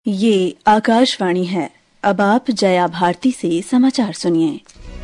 ये आकाशवाणी है। अब आप जया भारती से समाचार सुनिए।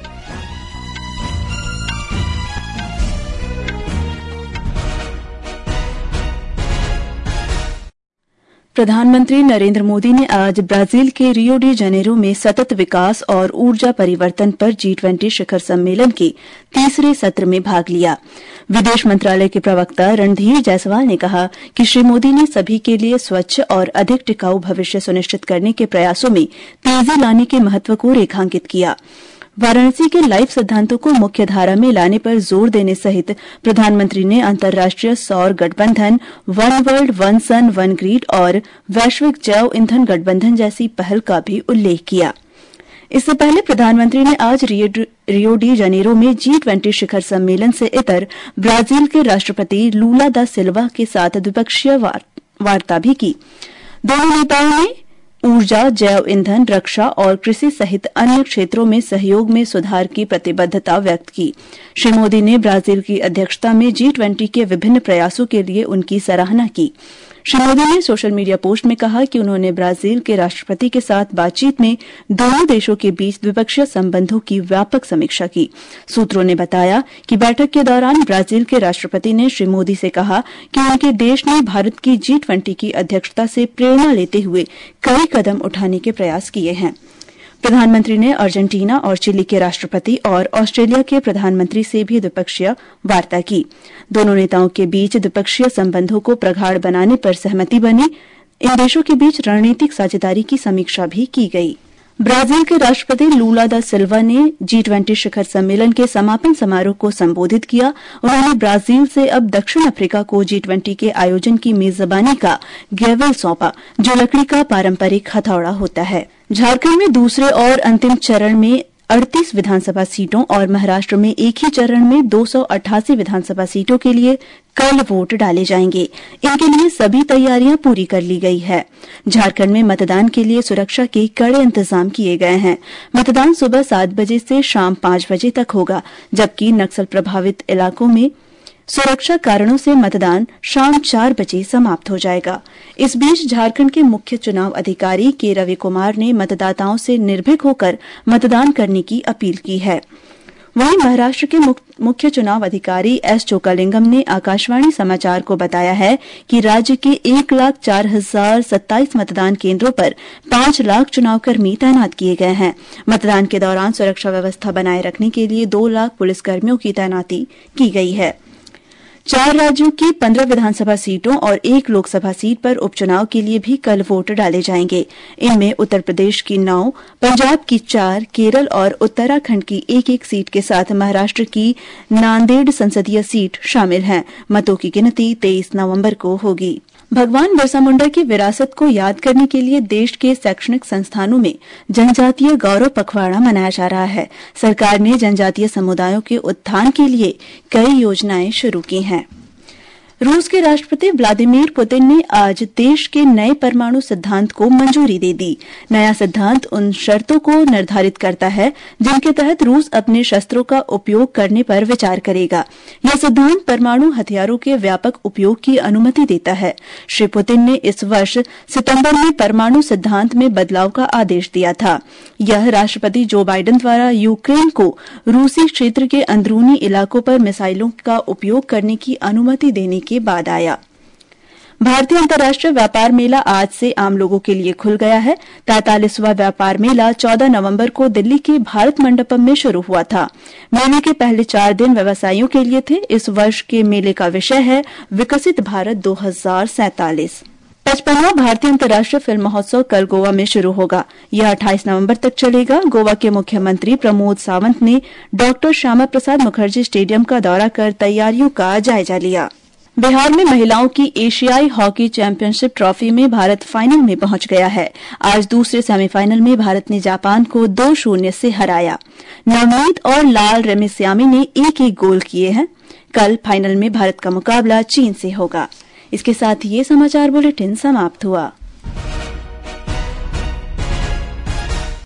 प्रधानमंत्री नरेंद्र मोदी ने आज ब्राजील के रियो डी जनेरो में सतत विकास और ऊर्जा परिवर्तन पर G20 शिखर सम्मेलन के तीसरे सत्र में भाग लिया। विदेश मंत्रालय के प्रवक्ता रणधीर जायसवाल ने कहा कि श्री मोदी ने सभी के लिए स्वच्छ और अधिक टिकाऊ भविष्य सुनिश्चित करने के प्रयासों में तेजी लाने के महत्व को रेखांकित किया। वाराणसी के लाइफ सिद्धांतों को मुख्य धारा में लाने पर जोर देने सहित प्रधानमंत्री ने अंतर्राष्ट्रीय सौर गठबंधन, one world one sun one grid और वैश्विक जैव ईंधन गठबंधन जैसी पहल का भी उल्लेख किया। इससे पहले प्रधानमंत्री ने आज रियो डी जनेरो में G20 शिखर सम्मेलन से इतर ब्राजील के राष्ट्रपति लूला दा सिल्वा के साथ द्विपक्षीय वार्ता भी की। दोनों नेताओं ने ऊर्जा, जैव ईंधन, रक्षा और कृषि सहित अन्य क्षेत्रों में सहयोग में सुधार की प्रतिबद्धता व्यक्त की। श्री मोदी ने ब्राजील की अध्यक्षता में G20 के विभिन्न प्रयासों के लिए उनकी सराहना की। श्री मोदी ने सोशल मीडिया पोस्ट में कहा कि उन्होंने ब्राजील के राष्ट्रपति के साथ बातचीत में दोनों देशों के बीच द्विपक्षीय संबंधों की व्यापक समीक्षा की। सूत्रों ने बताया कि बैठक के दौरान ब्राजील के राष्ट्रपति ने श्री मोदी से कहा कि उनके देश ने भारत की G20 की अध्यक्षता से प्रेरणा लेते हुए कई कदम उठाने के प्रयास किए हैं। प्रधानमंत्री ने अर्जेंटीना और चिली के राष्ट्रपति और ऑस्ट्रेलिया के प्रधानमंत्री से भी द्विपक्षीय वार्ता की। दोनों नेताओं के बीच द्विपक्षीय संबंधों को प्रगाढ़ बनाने पर सहमति बनी। इन देशों के बीच रणनीतिक साझेदारी की समीक्षा भी की गई। ब्राजील के राष्ट्रपति लूला दा सिल्वा ने G20 शिखर सम्मेलन के समापन समारोह को संबोधित किया। उन्होंने ब्राजील से अब दक्षिण अफ्रीका को G20 के आयोजन की मेजबानी का गैवेल सौंपा, जो लकड़ी का पारंपरिक हथौड़ा होता है। झारखंड में दूसरे और अंतिम चरण में 38 विधानसभा सीटों और महाराष्ट्र में एक ही चरण में 288 विधानसभा सीटों के लिए कल वोट डाले जाएंगे। इनके लिए सभी तैयारियां पूरी कर ली गई है। झारखंड में मतदान के लिए सुरक्षा के कड़े इंतजाम किए गए हैं। मतदान सुबह 7 बजे से शाम 5 बजे तक होगा, जबकि नक्सल प्रभावित इलाकों में सुरक्षा कारणों से मतदान शाम 4 बजे समाप्त हो जाएगा। इस बीच झारखंड के मुख्य चुनाव अधिकारी के रवि कुमार ने मतदाताओं से निर्भीक होकर मतदान करने की अपील की है। वहीं महाराष्ट्र के मुख्य चुनाव अधिकारी S चोकालिंगम ने आकाशवाणी समाचार को बताया है कि राज्य के 1,04,027 मतदान केंद्रों पर 5 लाख चुनावकर्मी तैनात किए गए हैं। मतदान के दौरान सुरक्षा व्यवस्था बनाए रखने के लिए 2 लाख पुलिसकर्मियों की तैनाती की गई है। 4 राज्यों की 15 विधानसभा सीटों और 1 लोकसभा सीट पर उपचुनाव के लिए भी कल वोट डाले जाएंगे। इनमें उत्तर प्रदेश की 9, पंजाब की 4, केरल और उत्तराखंड की 1-1 सीट के साथ महाराष्ट्र की नांदेड़ संसदीय सीट शामिल हैं। मतों की गिनती 23 नवंबर को होगी। भगवान बिरसा मुंडा की विरासत को याद करने के लिए देश के शैक्षणिक संस्थानों में जनजातीय गौरव पखवाड़ा मनाया जा रहा है। सरकार ने जनजातीय समुदायों के उत्थान के लिए कई योजनाएं शुरू की हैं। रूस के राष्ट्रपति व्लादिमीर पुतिन ने आज देश के नए परमाणु सिद्धांत को मंजूरी दे दी। नया सिद्धांत उन शर्तों को निर्धारित करता है जिनके तहत रूस अपने शस्त्रों का उपयोग करने पर विचार करेगा। यह सिद्धांत परमाणु हथियारों के व्यापक उपयोग की अनुमति देता है। श्री पुतिन ने इस वर्ष सितंबर में परमाणु सिद्धांत में बदलाव का आदेश दिया था। यह राष्ट्रपति जो बाइडेन द्वारा यूक्रेन को रूसी क्षेत्र के अंदरूनी इलाकों पर मिसाइलों का उपयोग करने की अनुमति देने के बाद आया। भारतीय अंतर्राष्ट्रीय व्यापार मेला आज से आम लोगों के लिए खुल गया है। 43वां व्यापार मेला 14 नवंबर को दिल्ली के भारत मंडपम में शुरू हुआ था। मेले के पहले 4 दिन व्यवसायियों के लिए थे। इस वर्ष के मेले का विषय है विकसित भारत 2047। 55वां भारतीय अंतर्राष्ट्रीय फिल्म महोत्सव कल गोवा में शुरू होगा। यह 28 नवंबर तक चलेगा। गोवा के मुख्यमंत्री प्रमोद सावंत ने डॉ. श्यामा प्रसाद मुखर्जी स्टेडियम का दौरा कर तैयारियों का जायजा लिया। बिहार में महिलाओं की एशियाई हॉकी चैंपियनशिप ट्रॉफी में भारत फाइनल में पहुंच गया है। आज दूसरे सेमीफाइनल में भारत ने जापान को 2-0 से हराया। नवनीत और लाल रेमिसियामी ने 1-1 गोल किए हैं। कल फाइनल में भारत का मुकाबला चीन से होगा। इसके साथ ये समाचार बुलेटिन समाप्त हुआ।